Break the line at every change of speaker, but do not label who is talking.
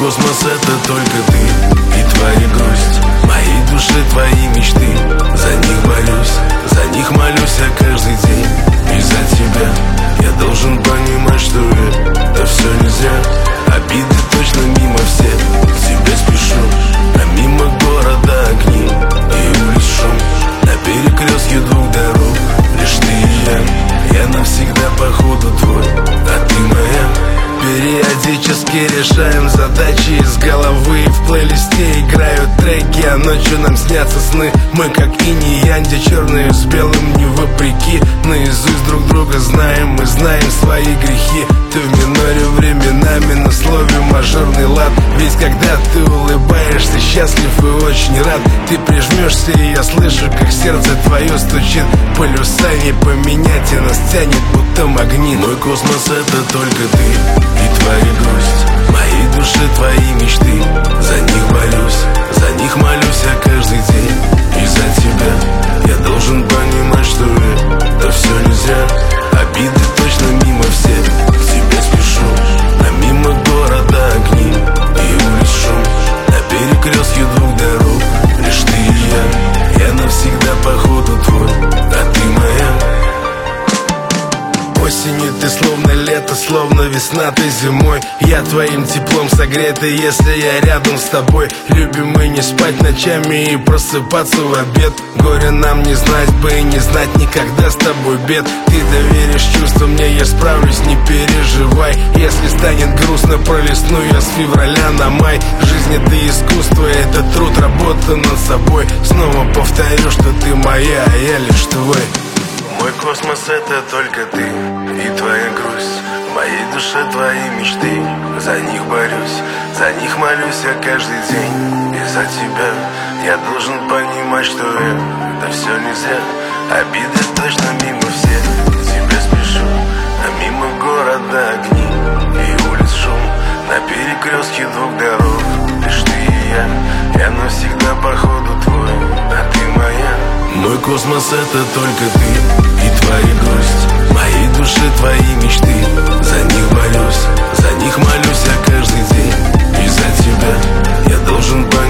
космос — это только ты и твоя грусть. В моей душе твои мечты, за них борюсь, за них молюсь я каждый день. И за тебя я должен понимать, что это все нельзя. Обиды точно мимо все, к тебе спешу, а мимо города огни и улиц шум. На перекрестке двух дорог лишь ты и я навсегда походу твой, а ты моя. Периодически решаем задачи из головы. В плейлисте играют треки, а ночью нам снятся сны. Мы как инь и янь, где черные с белым не вопреки. Наизусть друг друга знаем, мы знаем свои грехи. Ты в миноре временами, на слове мажорный лад. Ведь когда ты улыбаешься, счастлив и очень рад. Ты прижмешься, и я слышу, как сердце твое стучит. Полюса не поменять, и нас тянет будто магнит. Мой космос — это только ты и твоя грусть. В моей душе твои мечты, за них борюсь, за них молюсь я каждый день. И за тебя я должен понимать, что это все нельзя. Обиды точно мимо все, к тебе спешу, а мимо города огни и улиц шум. На перекрестке двух дорог лишь ты и я навсегда походу твой, а ты моя. Осенью ты словно лето, словно весна, ты зимой. Я твоим теплом согретый, если я рядом с тобой. Любим мы не спать ночами и просыпаться в обед. Горе нам не знать бы и не знать никогда с тобой бед. Ты доверишь чувства мне, я справлюсь, не переживай. Если станет грустно, пролистну я с февраля на май. Жизнь — это искусство, это труд, работа над собой. Снова повторю, что ты моя, а я лишь твой. Мой космос — это только ты и твоя грусть. В моей душе твои мечты, за них борюсь, за них молюсь я каждый день. И за тебя я должен понимать, что это все нельзя. Обиды точно мимо все, к тебе спешу, а мимо города огни и улиц шум. На перекрестке двух дорог лишь ты и я навсегда походу твой, а ты моя. Мой космос — это только ты и твоя грусть. В моей душе твои мечты, за них борюсь, за них молюсь я каждый день. И за тебя я должен